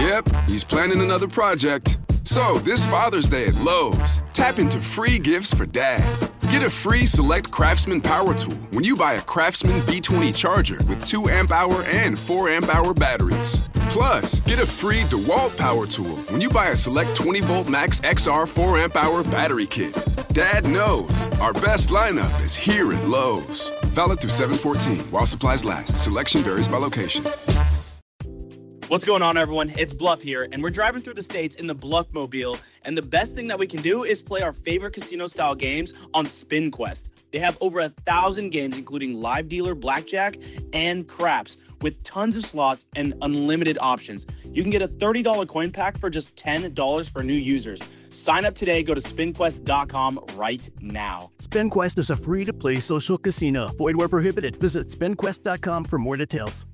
Yep, he's planning another project. So, this Father's Day at Lowe's, tap into free gifts for Dad. Get a free Select Craftsman power tool when you buy a Craftsman B20 charger with 2 amp-hour and 4 amp-hour batteries. Plus, get a free DeWalt power tool when you buy a Select 20-volt Max XR 4 amp-hour battery kit. Dad knows our best lineup is here at Lowe's. Valid through 7/14 while supplies last. Selection varies by location. What's going on, everyone? It's Bluff here, and we're driving through the states in the Bluffmobile, and the best thing that we can do is play our favorite casino-style games on SpinQuest. They have over 1,000 games, including live dealer blackjack and craps, with tons of slots and unlimited options. You can get a $30 coin pack for just $10 for new users. Sign up today. Go to SpinQuest.com right now. SpinQuest is a free-to-play social casino. Void where prohibited. Visit SpinQuest.com for more details.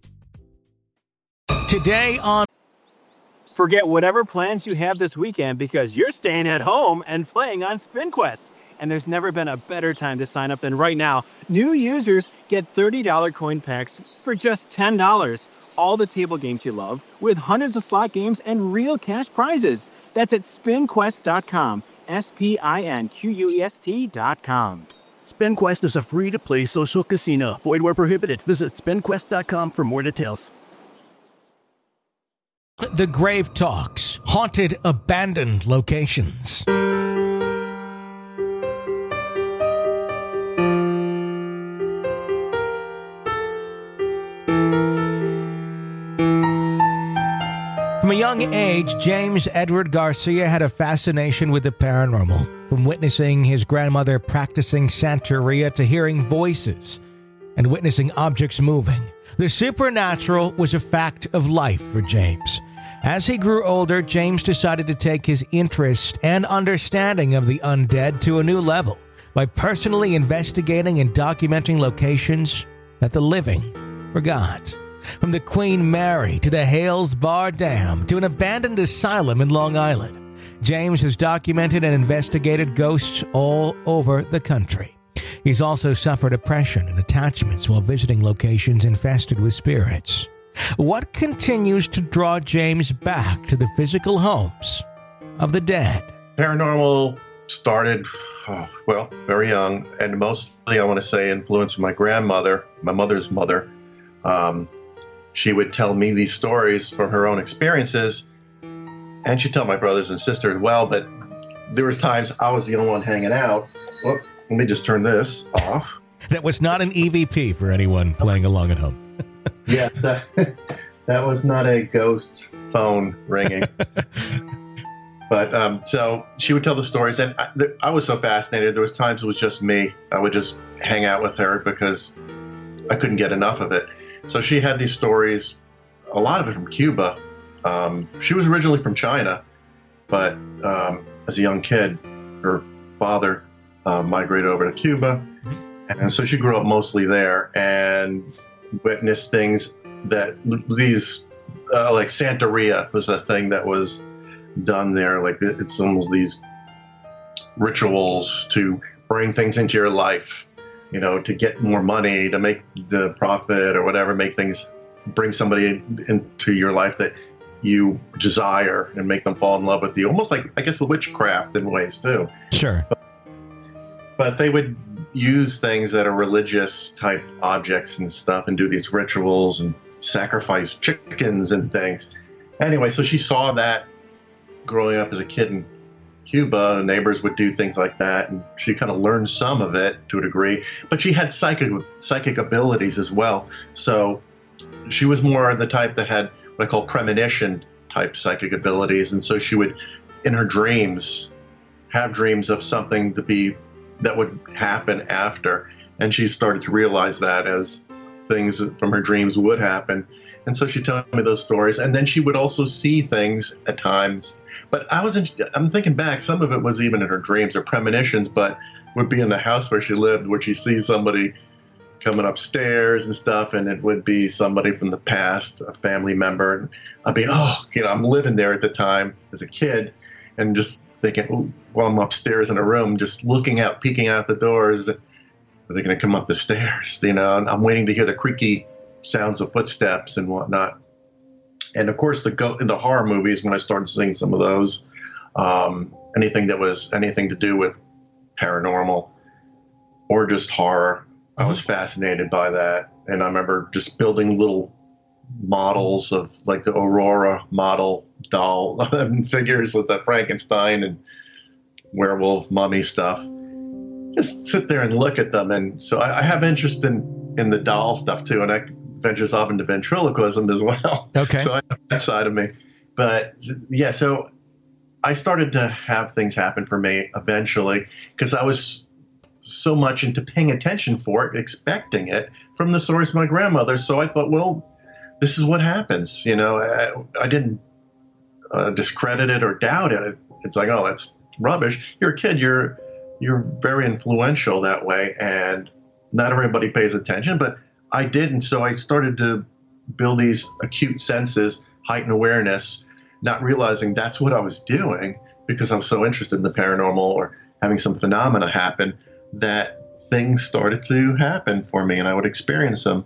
Today on... Forget whatever plans you have this weekend because you're staying at home and playing on SpinQuest. And there's never been a better time to sign up than right now. New users get $30 coin packs for just $10. All the table games you love with hundreds of slot games and real cash prizes. That's at SpinQuest.com. SpinQuest.com. SpinQuest is a free-to-play social casino. Void where prohibited. Visit SpinQuest.com for more details. The Grave Talks, haunted, abandoned locations. From a young age, James Edward Garcia had a fascination with the paranormal, from witnessing his grandmother practicing Santeria to hearing voices and witnessing objects moving. The supernatural was a fact of life for James. As he grew older, James decided to take his interest and understanding of the undead to a new level by personally investigating and documenting locations that the living forgot. From the Queen Mary to the Hales Bar Dam to an abandoned asylum in Long Island, James has documented and investigated ghosts all over the country. He's also suffered oppression and attachments while visiting locations infested with spirits. What continues to draw James back to the physical homes of the dead? Paranormal started, very young, and mostly, I want to say, influenced my grandmother, my mother's mother. She would tell me these stories from her own experiences, and she'd tell my brothers and sisters as well, but there was times I was the only one hanging out. Well, let me just turn this off. That was not an EVP for anyone playing along at home. Yes, that was not a ghost phone ringing. But so she would tell the stories, and I was so fascinated. There was times it was just me. I would just hang out with her because I couldn't get enough of it. So she had these stories, a lot of it from Cuba. She was originally from China, but as a young kid, her father migrated over to Cuba, and so she grew up mostly there and witnessed things that these, like Santeria was a thing that was done there. Like it's almost these rituals to bring things into your life, to get more money, to make the profit or whatever, bring somebody into your life that you desire and make them fall in love with you. Almost like, I guess, witchcraft in ways too. Sure. But they would use things that are religious type objects and stuff and do these rituals and sacrifice chickens and things. Anyway, so she saw that growing up as a kid in Cuba. The neighbors would do things like that, and she kind of learned some of it to a degree. But she had psychic abilities as well. So she was more the type that had what I call premonition type psychic abilities, and so she would, in her dreams, have dreams of something that would happen after, and she started to realize that as things from her dreams would happen. And so she told me those stories, and then she would also see things at times. But I'm thinking back, some of it was even in her dreams or premonitions, but would be in the house where she lived, where she sees somebody coming upstairs and stuff, and it would be somebody from the past, a family member. And I'd be, I'm living there at the time as a kid, and just thinking, while I'm upstairs in a room, just peeking out the doors, are they going to come up the stairs? And I'm waiting to hear the creaky sounds of footsteps and whatnot. And of course, in the horror movies, when I started seeing some of those, anything that was anything to do with paranormal or just horror, I was fascinated by that. And I remember just building little models of like the Aurora model doll figures with the Frankenstein and werewolf mummy stuff. Just sit there and look at them. And so I have interest in the doll stuff too. And that ventures off into ventriloquism as well. Okay. So I have that side of me. But yeah, so I started to have things happen for me eventually because I was so much into paying attention for it, expecting it from the stories of my grandmother. So I thought, well, this is what happens. You know, I didn't discredit it or doubt it. It's like, oh, that's rubbish. You're a kid. You're very influential that way, and not everybody pays attention, but I did. And so I started to build these acute senses, heightened awareness, not realizing that's what I was doing because I was so interested in the paranormal or having some phenomena happen that things started to happen for me and I would experience them.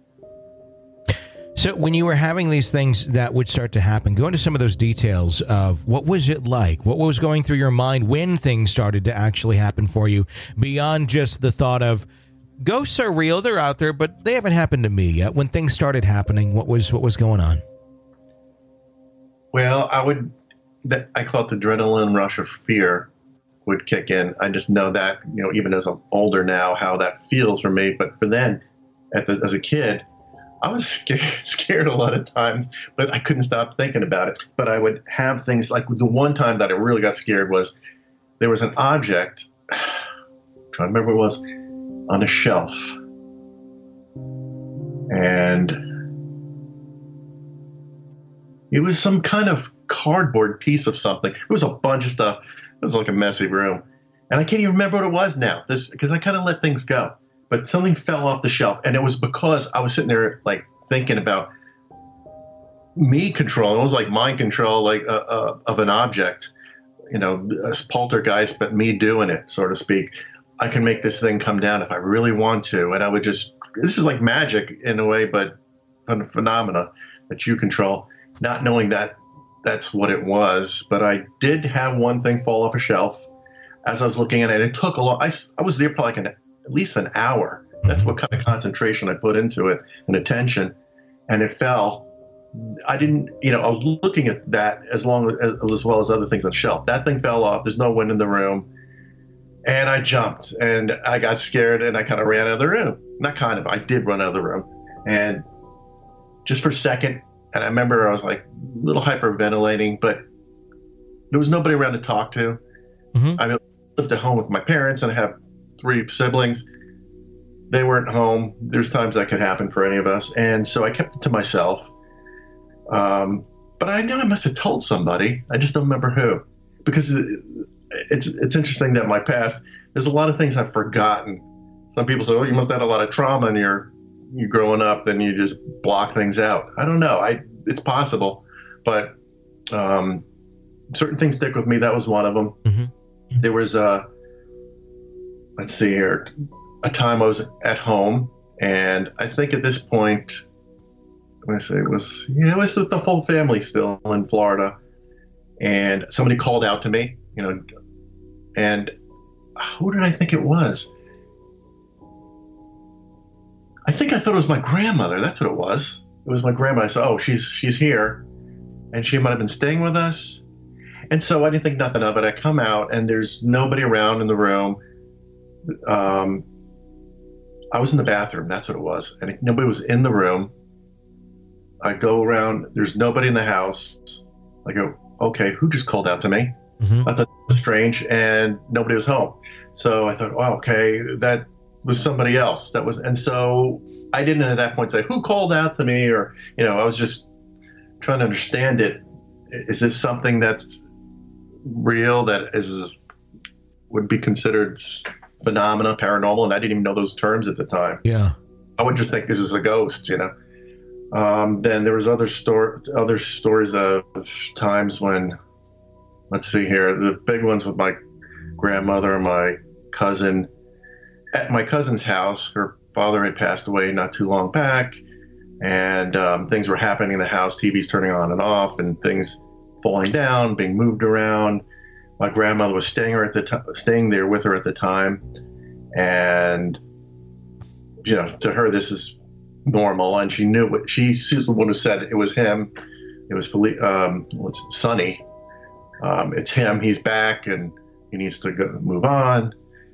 So when you were having these things that would start to happen, go into some of those details of what was it like? What was going through your mind when things started to actually happen for you beyond just the thought of ghosts are real, they're out there, but they haven't happened to me yet. When things started happening, what was going on? Well, I call it the adrenaline rush of fear would kick in. I just know that, you know, even as I'm older now, how that feels for me. But for then, as a kid, I was scared a lot of times, but I couldn't stop thinking about it. But I would have things like the one time that I really got scared was there was an object, I'm trying to remember what it was, on a shelf. And it was some kind of cardboard piece of something. It was a bunch of stuff. It was like a messy room. And I can't even remember what it was now, because I kind of let things go. But something fell off the shelf, and it was because I was sitting there like thinking about me controlling. It was like mind control, like of an object, you know, a poltergeist, but me doing it, so to speak. I can make this thing come down if I really want to, and I would just. This is like magic in a way, but a phenomena that you control, not knowing that that's what it was. But I did have one thing fall off a shelf as I was looking at it. It took a long. I was there for like at least an hour. That's what kind of concentration I put into it and attention. And it fell. I didn't, I was looking at that as well as other things on the shelf. That thing fell off. There's no wind in the room. And I jumped and I got scared and I kind of ran out of the room. Not kind of, I did run out of the room. And just for a second, and I remember I was like a little hyperventilating, but there was nobody around to talk to. Mm-hmm. I lived at home with my parents and I have 3 siblings. They weren't home. There's times that could happen for any of us. And so I kept it to myself. But I know I must have told somebody. I just don't remember who. Because it's interesting that in my past, there's a lot of things I've forgotten. Some people say, oh, you must have had a lot of trauma in you growing up, then you just block things out. I don't know. It's possible. But certain things stick with me. That was one of them. Mm-hmm. There was let's see here, a time I was at home, and I think at this point, it was the whole family still in Florida, and somebody called out to me, and who did I think it was? I thought it was my grandmother. That's what it was. It was my grandma. I said, oh, she's here, and she might have been staying with us. And so I didn't think nothing of it. I come out, and there's nobody around in the room. I was in the bathroom. That's what it was. And nobody was in the room. I go around. There's nobody in the house. I go, okay, who just called out to me? Mm-hmm. I thought it was strange, and nobody was home. So I thought, oh, okay, that was somebody else. And so I didn't at that point say, who called out to me? Or, I was just trying to understand it. Is this something that's real, that would be considered phenomena, paranormal? And I didn't even know those terms at the time. Yeah. I would just think this is a ghost, Then there was other stories of times when, let's see here, the big ones with my grandmother and my cousin. At my cousin's house, her father had passed away not too long back. and things were happening in the house, TVs turning on and off, and things falling down, being moved around. My grandmother was staying there with her at the time, and to her this is normal, and she's the one who said it was him. It was Sonny. It's him. He's back, and he needs to move on.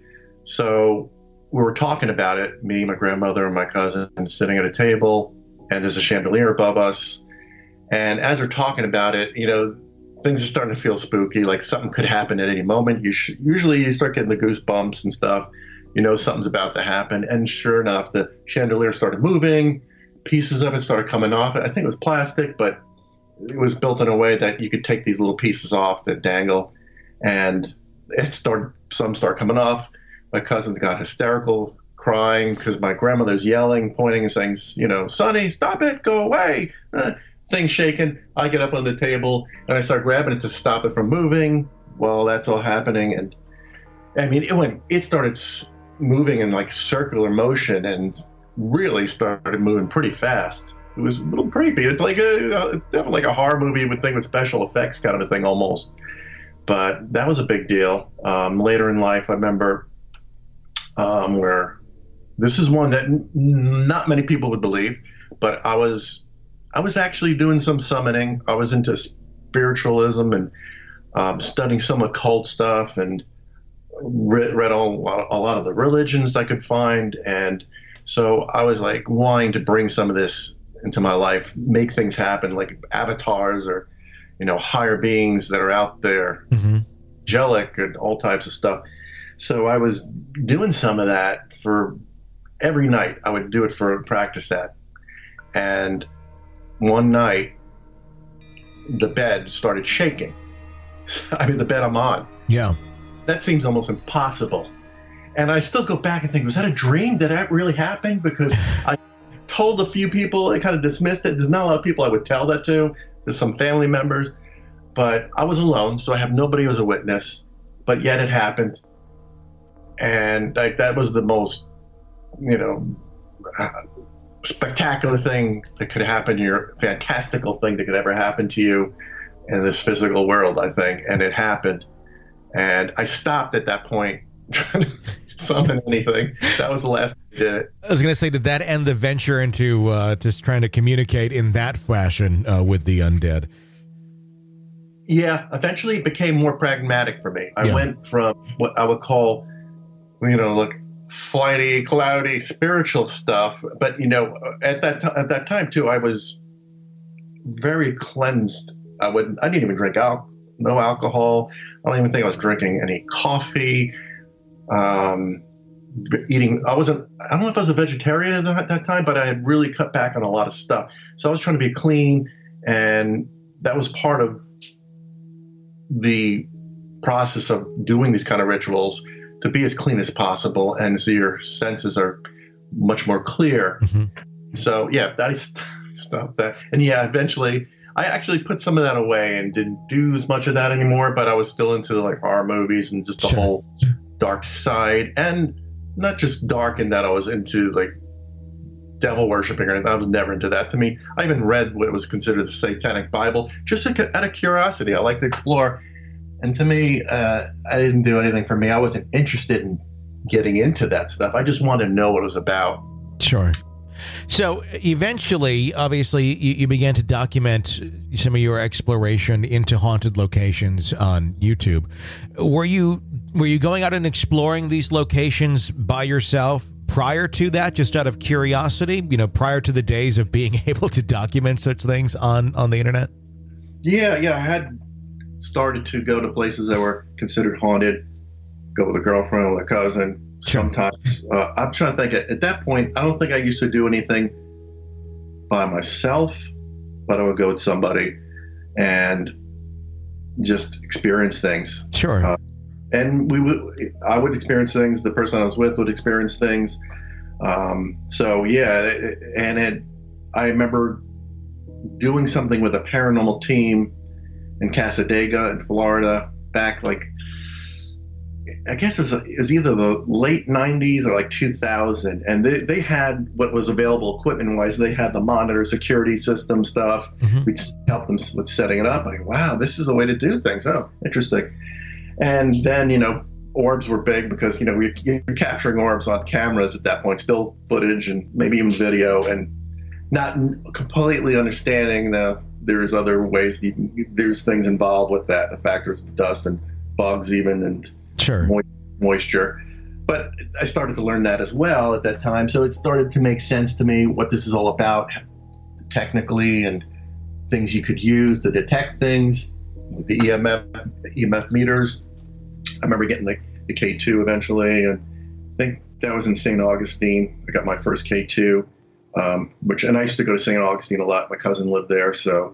So we were talking about it, me, my grandmother, and my cousin, sitting at a table, and there's a chandelier above us. And as we're talking about it, things are starting to feel spooky, like something could happen at any moment. Usually you start getting the goosebumps and stuff. Something's about to happen. And sure enough, the chandelier started moving. Pieces of it started coming off. I think it was plastic, but it was built in a way that you could take these little pieces off that dangle. And some start coming off. My cousin got hysterical, crying because my grandmother's yelling, pointing and saying, Sonny, stop it, go away. Thing shaking. I get up on the table and I start grabbing it to stop it from moving. Well, that's all happening. And I mean, it started moving in like circular motion and really started moving pretty fast. It was a little creepy. It's like it's definitely like a horror movie with special effects kind of a thing almost. But that was a big deal. Later in life, I remember where this is one that not many people would believe, but I was actually doing some summoning. I was into spiritualism and studying some occult stuff, and read a lot of the religions I could find. And so I was like wanting to bring some of this into my life, make things happen, like avatars or, higher beings that are out there, angelic and all types of stuff. So I was doing some of that for every night. I would do it practice that. And one night, the bed started shaking. I mean, the bed I'm on. Yeah. That seems almost impossible. And I still go back and think, was that a dream? Did that really happen? Because I told a few people, they kind of dismissed it. There's not a lot of people I would tell that to some family members. But I was alone, so I have nobody as a witness. But yet it happened. And that was the most, spectacular thing that could happen to you, fantastical thing that could ever happen to you in this physical world, I think. And it happened. And I stopped at that point trying to summon anything. That was the last time I did it. I was going to say, did that end the venture into just trying to communicate in that fashion with the undead? Yeah, eventually it became more pragmatic for me. I went from what I would call, flighty, cloudy, spiritual stuff. But, at that time, too, I was very cleansed. I didn't even drink no alcohol. I don't even think I was drinking any coffee. Eating. I don't know if I was a vegetarian at that time, but I had really cut back on a lot of stuff. So I was trying to be clean, and that was part of the process of doing these kind of rituals, to be as clean as possible, and so your senses are much more clear. Mm-hmm. So I stopped that, and eventually I actually put some of that away and didn't do as much of that anymore. But I was still into like horror movies and just the whole dark side, and not just dark in that I was into like devil worshiping or anything. I was never into that. To me, I even read what was considered the Satanic Bible just out of curiosity. I like to explore. And to me, I didn't do anything for me. I wasn't interested in getting into that stuff. I just wanted to know what it was about. Sure. So eventually, obviously, you began to document some of your exploration into haunted locations on YouTube. Were you going out and exploring these locations by yourself prior to that, just out of curiosity, prior to the days of being able to document such things on the internet? Yeah, I had started to go to places that were considered haunted, go with a girlfriend or a cousin. Sometimes I'm trying to think. At that point, I don't think I used to do anything by myself, but I would go with somebody and just experience things. Sure. And I would experience things. The person I was with would experience things. I remember doing something with a paranormal team in Casadega in Florida back I guess it was either the late 90s or like 2000, and they had what was available equipment-wise. They had the monitor security system stuff. Mm-hmm. We'd help them with setting it up. Like, wow, this is the way to do things. Oh, interesting. And then, orbs were big because, you're capturing orbs on cameras at that point, still footage and maybe even video, and not completely understanding there's other ways. There's things involved with that, the factors of dust and bugs even, and sure, moisture. But I started to learn that as well at that time. So it started to make sense to me what this is all about technically, and things you could use to detect things, the EMF meters. I remember getting the K2 eventually, and I think that was in St. Augustine. I got my first K2, and I used to go to St. Augustine a lot. My cousin lived there, so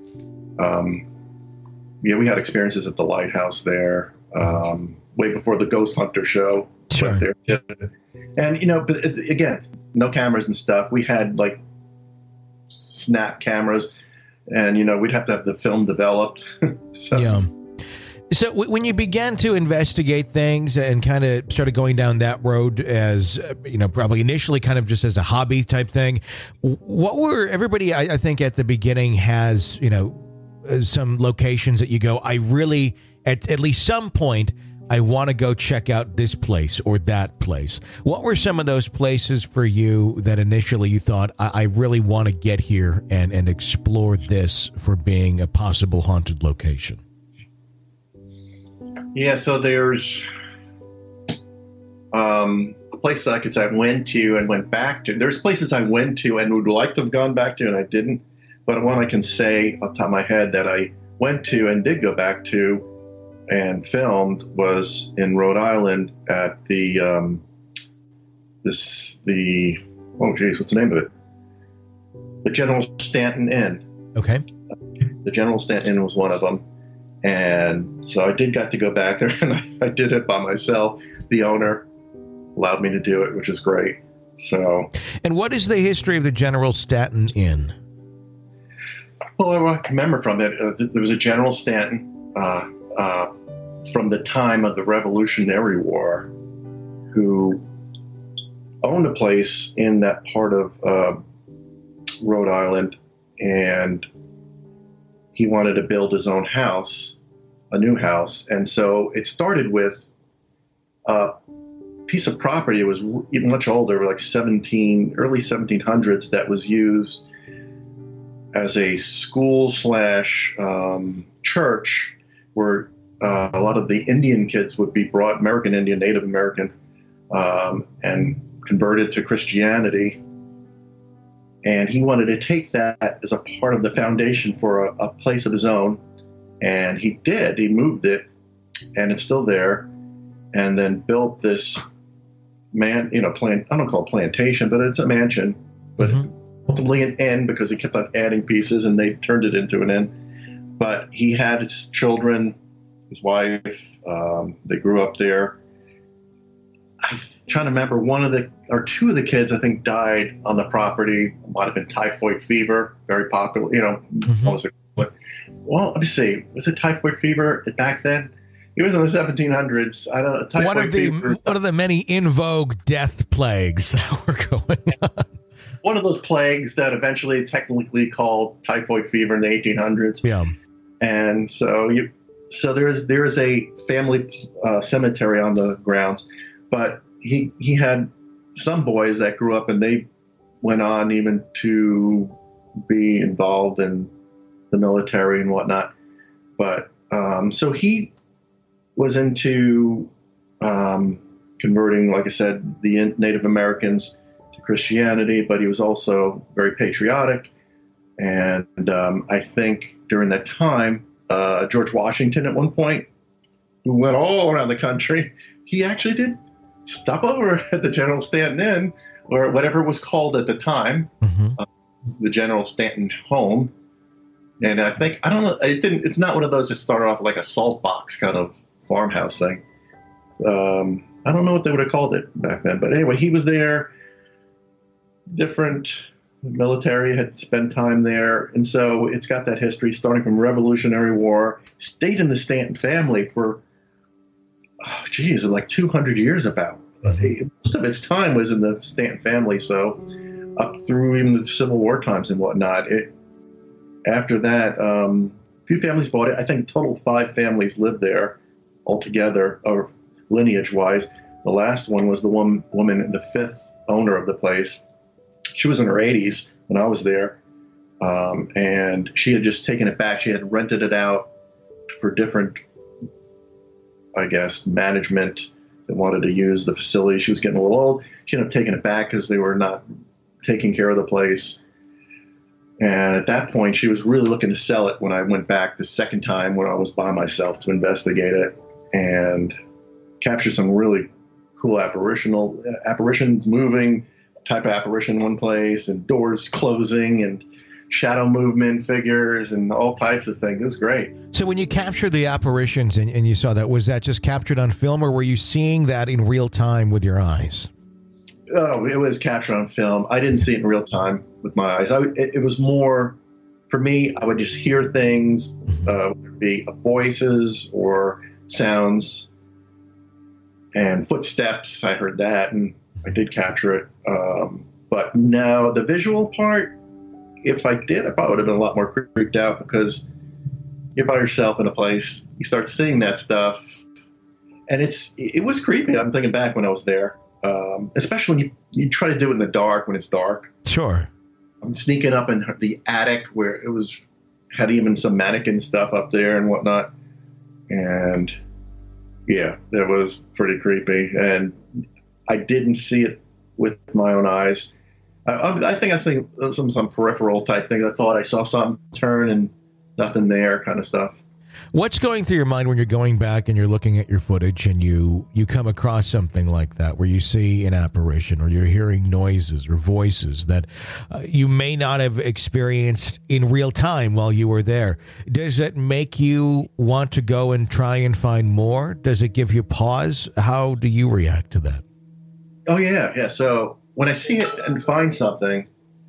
we had experiences at the lighthouse there, way before the Ghost Hunter show. Sure. There. And, but again, no cameras and stuff. We had like snap cameras, and, we'd have to have the film developed. So. Yeah. So when you began to investigate things and kind of started going down that road as, probably initially kind of just as a hobby type thing, what were everybody, I think at the beginning has, some locations that you go, I really, at least some point, I want to go check out this place or that place. What were some of those places for you that initially you thought, I really want to get here and explore this for being a possible haunted location? Yeah, so there's a place that I could say I went to and went back to. There's places I went to and would like to have gone back to, and I didn't. But one I can say off the top of my head that I went to and did go back to and filmed was in Rhode Island at the what's the name of it? The General Stanton Inn. Okay. The General Stanton Inn was one of them. And so I got to go back there, and I did it by myself. The owner allowed me to do it, which is great. So. And what is the history of the General Stanton Inn? Well, I remember from it, there was a General Stanton from the time of the Revolutionary War who owned a place in that part of Rhode Island, and he wanted to build his own house, a new house. And so it started with a piece of property. It was even much older, like early 1700s, that was used as a school / church where a lot of the Indian kids would be brought, American Indian, Native American, and converted to Christianity. And he wanted to take that as a part of the foundation for a place of his own. And he did. He moved it, and it's still there. And then built this I don't call it plantation, but it's a mansion. But ultimately an inn, because he kept on adding pieces, and they turned it into an inn. But he had his children, his wife. They grew up there. I'm trying to remember, two of the kids, I think, died on the property. It might have been typhoid fever, very popular, well, let me see. Was it typhoid fever back then? It was in the 1700s. I don't know. Typhoid fever. One of the many in vogue death plagues that were going on. One of those plagues that eventually technically called typhoid fever in the 1800s. Yeah. And so there is a family cemetery on the grounds, but he had some boys that grew up, and they went on even to be involved in the military and whatnot. But so he was into converting, like I said, the Native Americans to Christianity, but he was also very patriotic. And I think during that time, George Washington at one point, who went all around the country, he actually did stop over at the General Stanton Inn, or whatever it was called at the time, the General Stanton home. And I think, I don't know, it's not one of those that started off like a salt box kind of farmhouse thing. I don't know what they would have called it back then. But anyway, he was there. Different military, had spent time there. And so it's got that history starting from Revolutionary War, stayed in the Stanton family for like 200 years about. Most of its time was in the Stanton family, so up through even the Civil War times and whatnot. After that, a few families bought it. I think total 5 families lived there altogether, or lineage-wise. The last one was the woman, the 5th owner of the place. She was in her 80s when I was there, and she had just taken it back. She had rented it out for different, I guess, management that wanted to use the facility. She was getting a little old. She ended up taking it back because they were not taking care of the place. And at that point, she was really looking to sell it when I went back the second time when I was by myself to investigate it and capture some really cool apparitions moving, type of apparition in one place, and doors closing and shadow movement figures and all types of things. It was great. So when you captured the apparitions and you saw that, was that just captured on film, or were you seeing that in real time with your eyes? Oh, it was captured on film. I didn't see it in real time with my eyes. It was more, for me, I would just hear things, whether it be voices or sounds and footsteps. I heard that, and I did capture it. But now the visual part, if I did, I probably would have been a lot more creeped out, because you're by yourself in a place, you start seeing that stuff, and it was creepy. I'm thinking back when I was there, especially when you try to do it in the dark when it's dark. Sure. I'm sneaking up in the attic where had even some mannequin stuff up there and whatnot, and yeah, that was pretty creepy. And I didn't see it with my own eyes. I think some peripheral type things. I thought I saw something turn and nothing there, kind of stuff. What's going through your mind when you're going back and you're looking at your footage and you come across something like that, where you see an apparition or you're hearing noises or voices that you may not have experienced in real time while you were there? Does it make you want to go and try and find more? Does it give you pause? How do you react to that? Oh, yeah. So when I see it and find something,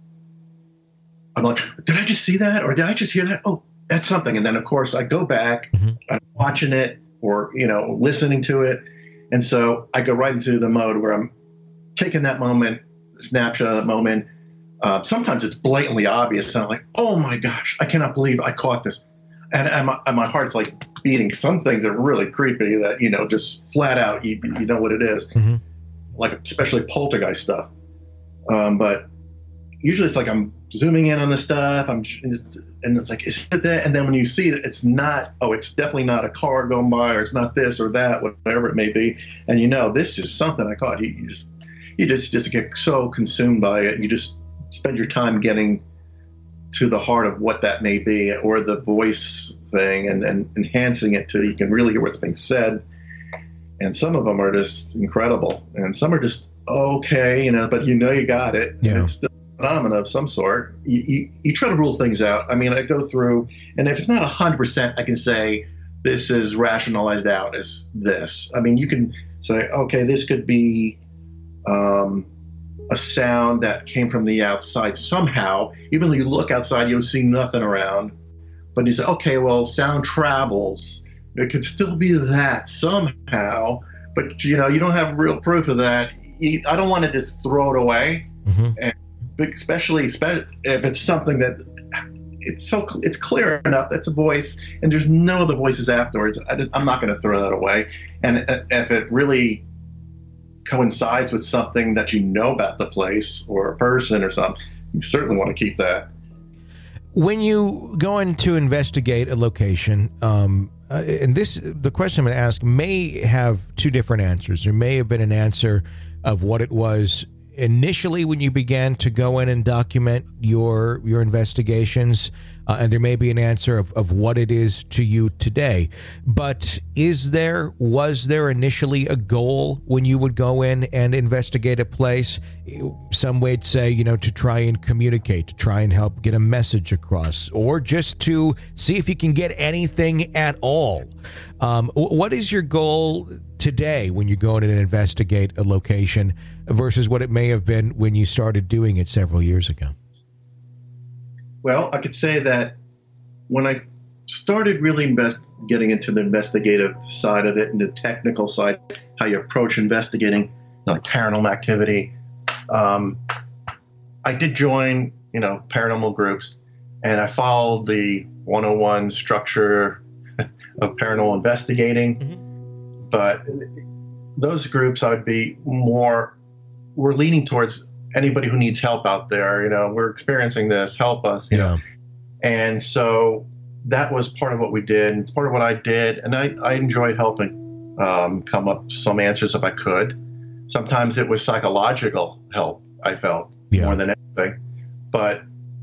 I'm like, did I just see that? Or did I just hear that? Oh, that's something. And then, of course, I go back, I'm watching it or, listening to it. And so I go right into the mode where I'm taking that moment, snapshot of that moment. Sometimes it's blatantly obvious. And I'm like, oh, my gosh, I cannot believe I caught this. And my heart's like beating. Some things are really creepy that, just flat out, you know what it is. Mm-hmm. Like especially poltergeist stuff. But usually it's like I'm zooming in on the stuff, and it's like, is it that? And then when you see it, it's not, it's definitely not a car going by, or it's not this or that, whatever it may be. And this is something I caught. You just get so consumed by it. You just spend your time getting to the heart of what that may be, or the voice thing, and enhancing it to you can really hear what's being said. And some of them are just incredible, and some are just okay, but you got it. Yeah. It's still a phenomenon of some sort. You try to rule things out. I mean, I go through, and if it's not 100%, I can say this is rationalized out as this. I mean, you can say, okay, this could be a sound that came from the outside somehow. Even though you look outside, you'll see nothing around. But you say, okay, well, sound travels. It could still be that somehow, but you don't have real proof of that. I don't want to just throw it away, and especially if it's something that it's clear enough that's a voice, and there's no other voices afterwards. I'm not going to throw that away. And if it really coincides with something that about the place or a person or something, you certainly want to keep that. When you go in to investigate a location, and the question I'm going to ask may have two different answers. There may have been an answer of what it was initially when you began to go in and document your investigations, and there may be an answer of what it is to you today. But was there initially a goal when you would go in and investigate a place? Some would say, to try and communicate, to try and help get a message across, or just to see if you can get anything at all. What is your goal today when you go in and investigate a location versus what it may have been when you started doing it several years ago? Well, I could say that when I started really getting into the investigative side of it and the technical side, how you approach investigating, like paranormal activity. I did join, paranormal groups, and I followed the 101 structure of paranormal investigating. Mm-hmm. But those groups, we're leaning towards anybody who needs help out there. We're experiencing this, help us. You know? And so that was part of what we did. It's part of what I did. And I enjoyed helping come up with some answers if I could. Sometimes it was psychological help, I felt, more than anything. But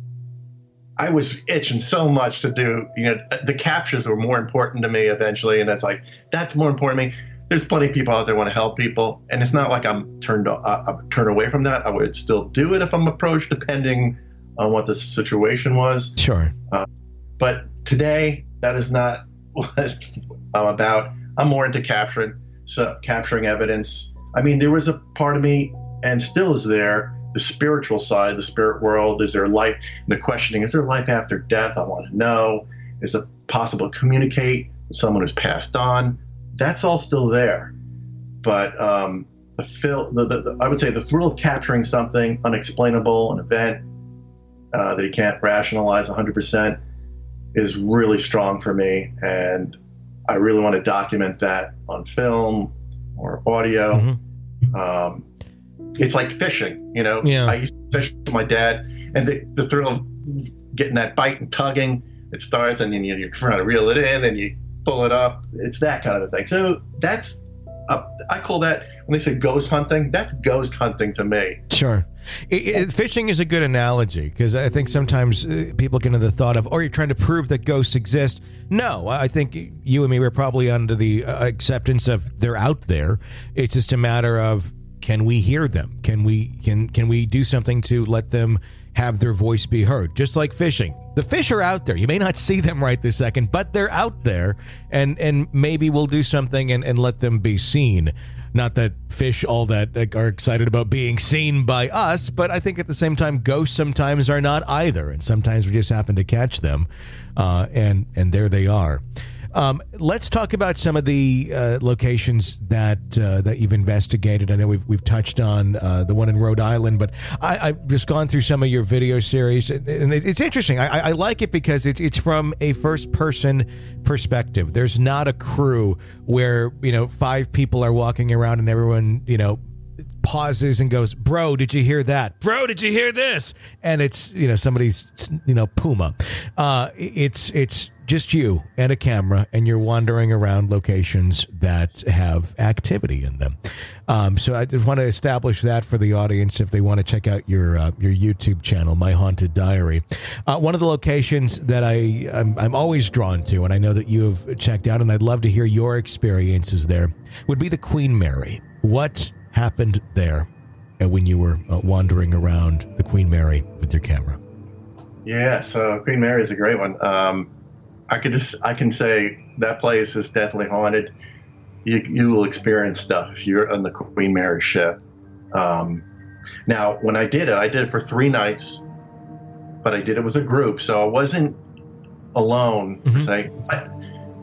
I was itching so much to do, the captures were more important to me eventually. And that's more important to me. There's plenty of people out there who want to help people. And it's not like I'm turned away from that. I would still do it if I'm approached, depending on what the situation was. Sure. But today, that is not what I'm about. I'm more into capturing evidence. I mean, there was a part of me, and still is there, the spiritual side, the spirit world. Is there life? The questioning, is there life after death? I want to know. Is it possible to communicate with someone who's passed on? That's all still there. But I would say the thrill of capturing something unexplainable, an event that you can't rationalize 100%, is really strong for me. And I really want to document that on film or audio. Mm-hmm. It's like fishing, I used to fish with my dad, and the thrill of getting that bite and tugging, it starts, and then you're trying to reel it in, and you pull it up. It's that kind of a thing. So I call that, when they say ghost hunting, that's ghost hunting to me. Sure. Fishing is a good analogy, because I think sometimes people get into the thought of, you're trying to prove that ghosts exist. No, I think you and me were probably under the acceptance of they're out there. It's just a matter of, can we hear them? Can we do something to let them have their voice be heard? Just like fishing. The fish are out there. You may not see them right this second, but they're out there, and maybe we'll do something and let them be seen. Not that fish all that are excited about being seen by us, but I think at the same time, ghosts sometimes are not either, and sometimes we just happen to catch them, and there they are. Let's talk about some of the locations that you've investigated. I know we've touched on the one in Rhode Island, but I've just gone through some of your video series, and it's interesting. I like it because it's from a first-person perspective. There's not a crew where 5 people are walking around and everyone pauses and goes, "Bro, did you hear that? Bro, did you hear this?" And it's somebody's Puma. It's just you and a camera, and you're wandering around locations that have activity in them. So I just want to establish that for the audience if they want to check out your YouTube channel, My Haunted Diary. One of the locations that I'm always drawn to, and I know that you have checked out, and I'd love to hear your experiences there, would be the Queen Mary. What happened there when you were wandering around the Queen Mary with your camera? Yeah, so Queen Mary is a great one. I can say that place is definitely haunted. You will experience stuff if you're on the Queen Mary ship. Now, when I did it for 3 nights, but I did it with a group, so I wasn't alone. Mm-hmm.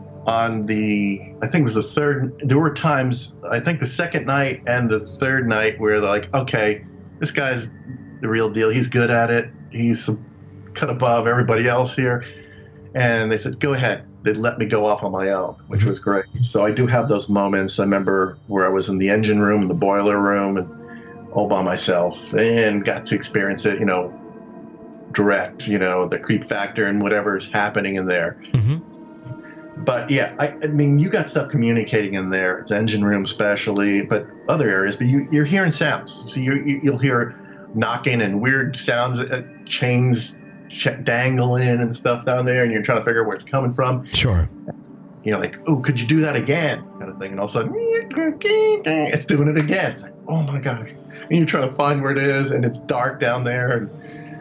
I think it was the third, there were times, I think the second night and the third night where they're like, okay, this guy's the real deal. He's good at it. He's cut above everybody else here. And they said, go ahead. They'd let me go off on my own, which was great. So I do have those moments. I remember where I was in the engine room, the boiler room, and all by myself, and got to experience it, direct, the creep factor and whatever is happening in there. Mm-hmm. But yeah, I mean, you got stuff communicating in there. It's engine room especially, but other areas. But you're hearing sounds. So you'll hear knocking and weird sounds, chains dangling and stuff down there, and you're trying to figure out where it's coming from. Sure. Like, oh, could you do that again? Kind of thing. And all of a sudden, it's doing it again. It's like, oh my God. And you're trying to find where it is, and it's dark down there.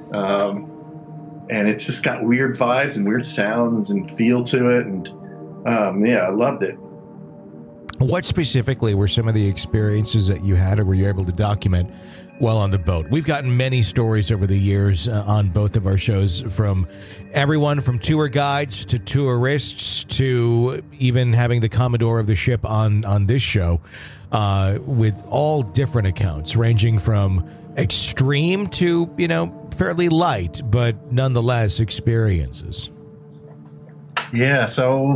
And it's just got weird vibes and weird sounds and feel to it. And yeah, I loved it. What specifically were some of the experiences that you had, or were you able to document while on the boat. We've gotten many stories over the years on both of our shows, from everyone from tour guides to tourists to even having the Commodore of the ship on this show, with all different accounts, ranging from extreme to, fairly light, but nonetheless experiences. Yeah, so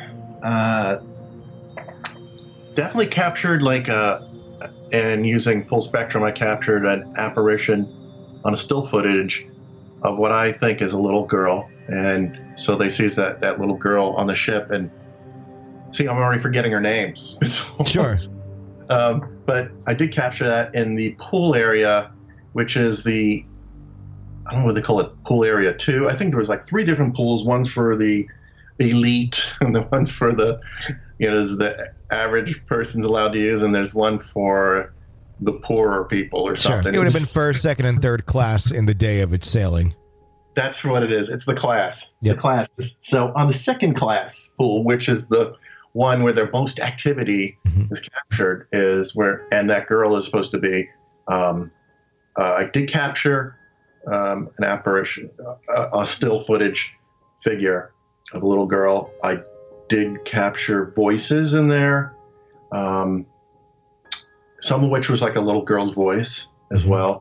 definitely captured and using full spectrum, I captured an apparition on a still footage of what I think is a little girl. And so they sees that little girl on the ship, and see, I'm already forgetting her names. Sure. But I did capture that in the pool area, which is I don't know what they call it, pool area 2. I think there was 3 different pools. One's for the elite, and the one's for the average person's allowed to use, and there's one for the poorer people or something. Sure. It would have been first, second, and third class in the day of its sailing. That's what it is. It's the class. Yep. The classes. So on the second class pool, which is the one where their most activity is captured, is where, and that girl is supposed to be. I did capture an apparition, a still footage figure of a little girl. I did capture voices in there, some of which was like a little girl's voice as well.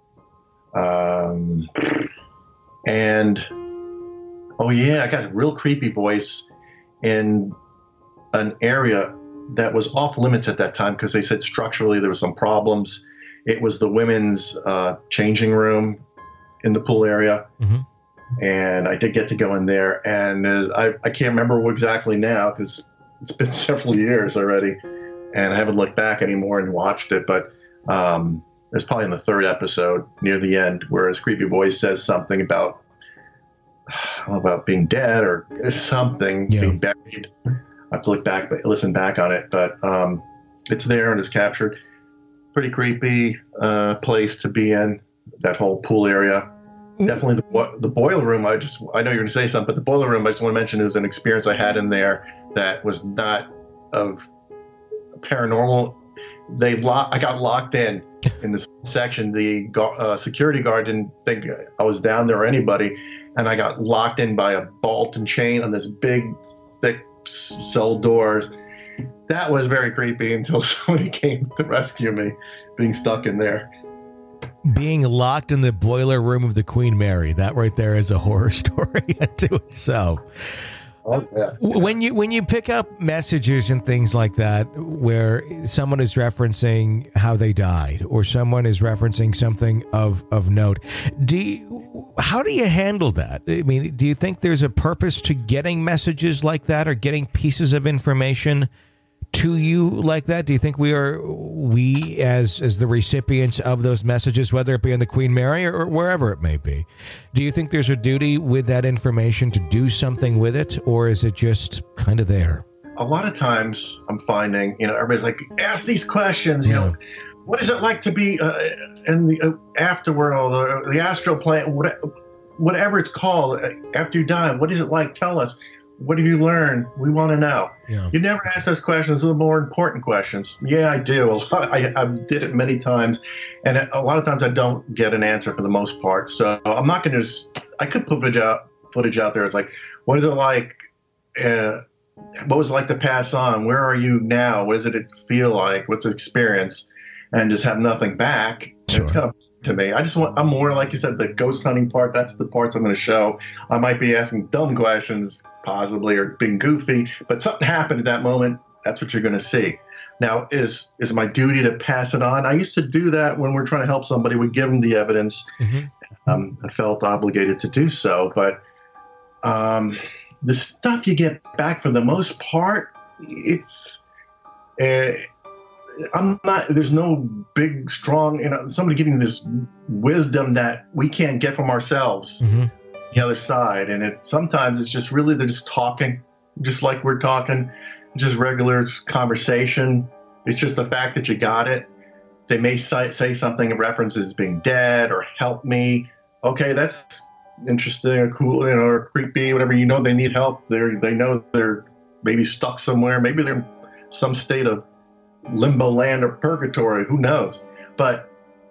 And oh yeah, I got a real creepy voice in an area that was off limits at that time because they said structurally there were some problems. It was the women's changing room in the pool area. And I did get to go in there, and I can't remember exactly now because it's been several years already, and I haven't looked back anymore and watched it, but it's probably in the 3rd episode near the end where his creepy voice says something about, I don't know, about being dead or something, being buried. I have to look back, but listen back on it, but it's there and it's captured. Pretty creepy place to be in, that whole pool area. Definitely the boiler room. I know you're going to say something, but the boiler room, I just want to mention, it was an experience I had in there that was not of paranormal. I got locked in this section. The security guard didn't think I was down there or anybody, and I got locked in by a bolt and chain on this big, thick cell doors. That was very creepy until somebody came to rescue me, being stuck in there. Being locked in the boiler room of the Queen Mary, that right there is a horror story unto itself. Oh, yeah. When you pick up messages and things like that, where someone is referencing how they died, or someone is referencing something of note, how do you handle that? I mean, do you think there's a purpose to getting messages like that, or getting pieces of information to you like that? Do you think we as the recipients of those messages, whether it be in the Queen Mary or wherever it may be, do you think there's a duty with that information to do something with it, or is it just kind of there? A lot of times I'm finding, everybody's like, ask these questions, what is it like to be in the afterworld, or the astral plane, whatever it's called, after you die? What is it like? Tell us. What have you learned? We want to know. Yeah. You never ask those questions, a little more important questions. Yeah, I do. I did it many times, and a lot of times I don't get an answer for the most part. So I'm not going to I could put footage out there. It's like, what is it like? What was it like to pass on? Where are you now? What does it feel like? What's the experience? And just have nothing back. Sure. It's kind of to me. I'm more, like you said, the ghost hunting part. That's the parts I'm going to show. I might be asking dumb questions, possibly, or being goofy, but something happened at that moment. That's what you're going to see. Now, is my duty to pass it on? I used to do that when we're trying to help somebody. We give them the evidence. I felt obligated to do so, but the stuff you get back for the most part, it's there's no big, strong, somebody giving this wisdom that we can't get from ourselves, the other side. And sometimes it's just really, they're just talking, just like we're talking, just regular conversation. It's just the fact that you got it. They may say something in references being dead or help me. Okay, that's interesting or cool, or creepy, whatever. They need help. They know they're maybe stuck somewhere. Maybe they're in some state of limbo land or purgatory. Who knows? But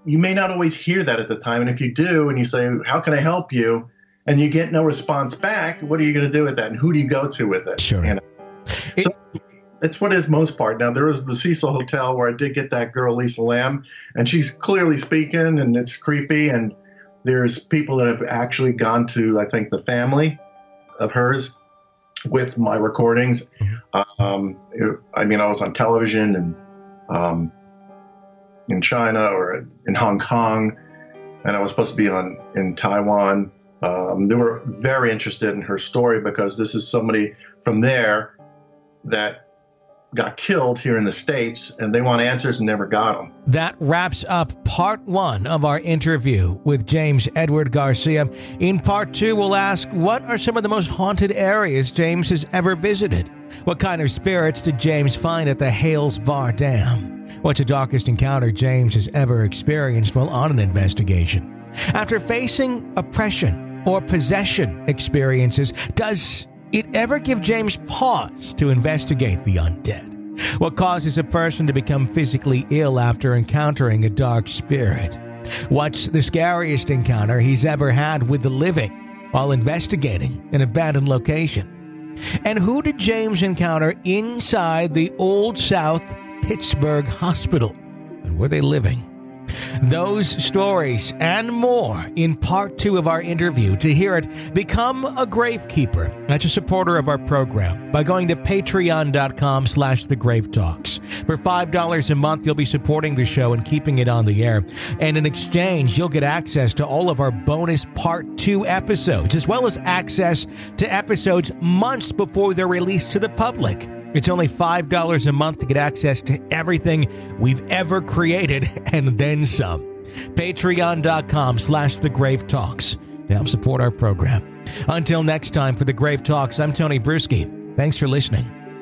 you may not always hear that at the time. And if you do, and you say, how can I help you? And you get no response back, what are you going to do with that? And who do you go to with it? Sure. You know? So that's what is most part. Now, there was the Cecil Hotel where I did get that girl, Lisa Lamb, and she's clearly speaking, and it's creepy. And there's people that have actually gone to, I think, the family of hers with my recordings. I mean, I was on television and in China or in Hong Kong, and I was supposed to be in Taiwan. They were very interested in her story because this is somebody from there that got killed here in the States, and they want answers and never got them. That wraps up part 1 of our interview with James Edward Garcia. In part 2, we'll ask, what are some of the most haunted areas James has ever visited? What kind of spirits did James find at the Hales Bar Dam? What's the darkest encounter James has ever experienced while on an investigation? After facing oppression or possession experiences, does it ever give James pause to investigate the undead? What causes a person to become physically ill after encountering a dark spirit? What's the scariest encounter he's ever had with the living while investigating an abandoned location? And who did James encounter inside the Old South Pittsburgh Hospital? And were they living? Those stories and more in part 2 of our interview. To hear it, become a gravekeeper. That's a supporter of our program by going to patreon.com/thegravetalks. For $5 a month, you'll be supporting the show and keeping it on the air. And in exchange, you'll get access to all of our bonus part 2 episodes, as well as access to episodes months before they're released to the public. It's only $5 a month to get access to everything we've ever created and then some. Patreon.com/thegravetalks to help support our program. Until next time, for The Grave Talks, I'm Tony Bruschi. Thanks for listening.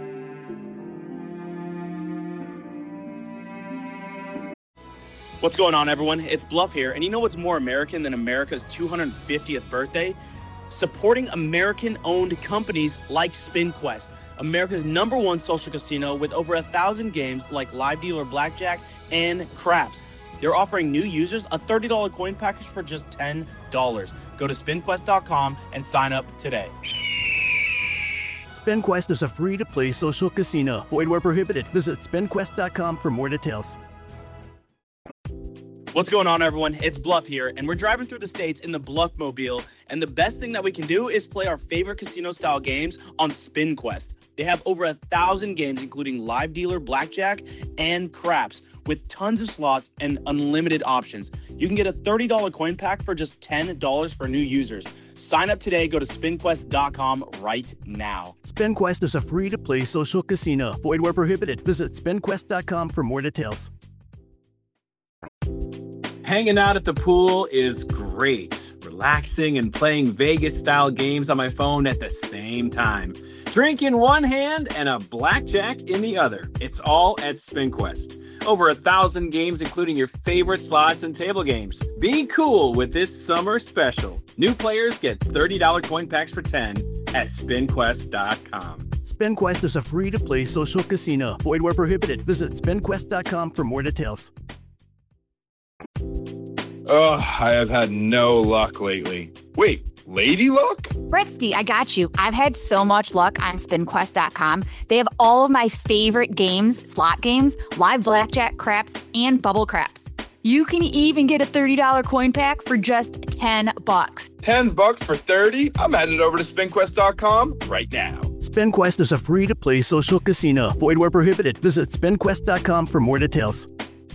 What's going on, everyone? It's Bluff here, and you know what's more American than America's 250th birthday? Supporting American-owned companies like SpinQuest, America's #1 social casino with over 1,000 games like live dealer blackjack and craps. They're offering new users a $30 coin package for just $10. Go to spinquest.com and sign up today. SpinQuest is a free-to-play social casino. Void where prohibited. Visit spinquest.com for more details. What's going on, everyone? It's Bluff here, and we're driving through the States in the Bluff Mobile, and the best thing that we can do is play our favorite casino-style games on SpinQuest. They have over 1,000 games, including live dealer blackjack and craps, with tons of slots and unlimited options. You can get a $30 coin pack for just $10 for new users. Sign up today. Go to spinquest.com right now. SpinQuest is a free-to-play social casino. Void where prohibited. Visit spinquest.com for more details. Hanging out at the pool is great. Relaxing and playing Vegas-style games on my phone at the same time. Drink in one hand and a blackjack in the other. It's all at SpinQuest. Over 1,000 games, including your favorite slots and table games. Be cool with this summer special. New players get $30 coin packs for $10 at spinquest.com. SpinQuest is a free-to-play social casino. Void where prohibited. Visit spinquest.com for more details. Ugh, I have had no luck lately. Wait, lady luck? Bretsky, I got you. I've had so much luck on SpinQuest.com. They have all of my favorite games, slot games, live blackjack, craps, and bubble craps. You can even get a $30 coin pack for just $10. $10 for 30? I'm headed over to SpinQuest.com right now. SpinQuest is a free-to-play social casino. Void where prohibited. Visit spinquest.com for more details.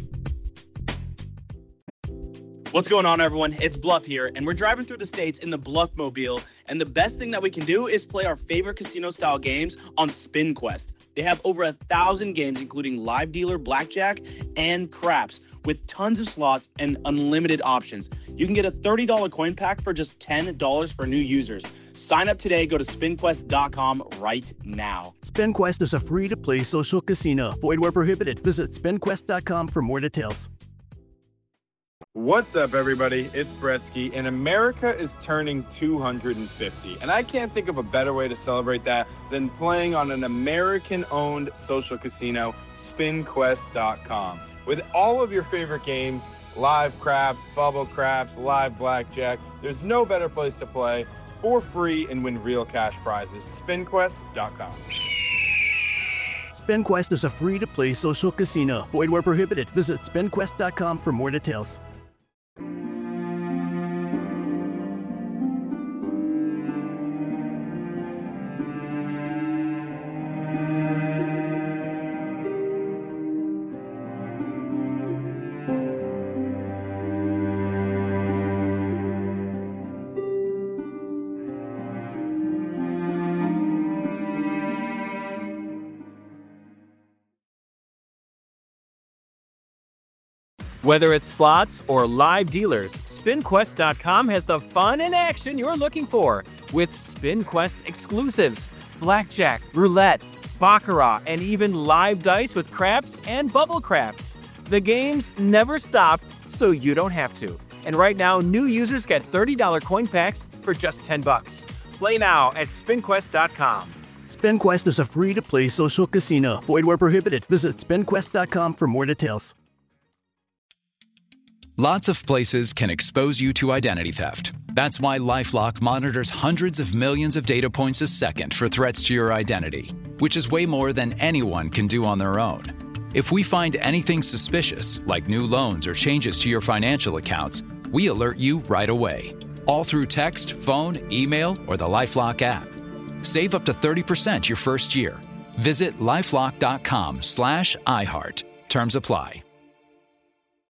What's going on, everyone? It's Bluff here, and we're driving through the States in the Bluff Mobile, and the best thing that we can do is play our favorite casino-style games on SpinQuest. They have over 1,000 games, including live dealer blackjack and craps, with tons of slots and unlimited options. You can get a $30 coin pack for just $10 for new users. Sign up today. Go to spinquest.com right now. SpinQuest is a free-to-play social casino. Void where prohibited. Visit spinquest.com for more details. What's up, everybody? It's Bretsky, and America is turning 250. And I can't think of a better way to celebrate that than playing on an American-owned social casino, SpinQuest.com. With all of your favorite games, live craps, bubble craps, live blackjack. There's no better place to play for free and win real cash prizes. SpinQuest.com. SpinQuest is a free-to-play social casino. Void where prohibited. Visit SpinQuest.com for more details. Whether it's slots or live dealers, SpinQuest.com has the fun and action you're looking for with SpinQuest exclusives, blackjack, roulette, baccarat, and even live dice with craps and bubble craps. The games never stop, so you don't have to. And right now, new users get $30 coin packs for just $10. Play now at SpinQuest.com. SpinQuest is a free-to-play social casino. Void where prohibited. Visit SpinQuest.com for more details. Lots of places can expose you to identity theft. That's why LifeLock monitors hundreds of millions of data points a second for threats to your identity, which is way more than anyone can do on their own. If we find anything suspicious, like new loans or changes to your financial accounts, we alert you right away, all through text, phone, email, or the LifeLock app. Save up to 30% your first year. Visit LifeLock.com/iHeart. Terms apply.